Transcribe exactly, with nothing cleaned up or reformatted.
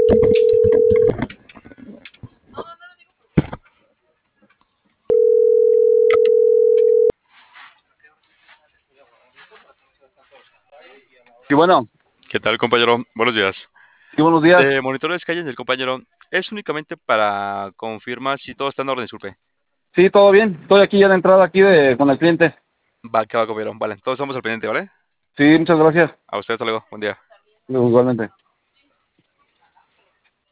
Y bueno, ¿Qué tal, compañero? Buenos días. y buenos días. De monitores calles del compañero, es únicamente para confirmar si todo está en orden, disculpe. Sí, todo bien. Estoy aquí ya de entrada aquí de, con el cliente. Va, que va, compañero. Vale, todos estamos al pendiente, ¿vale? Sí, muchas gracias. A usted, hasta luego. Buen día. Igualmente.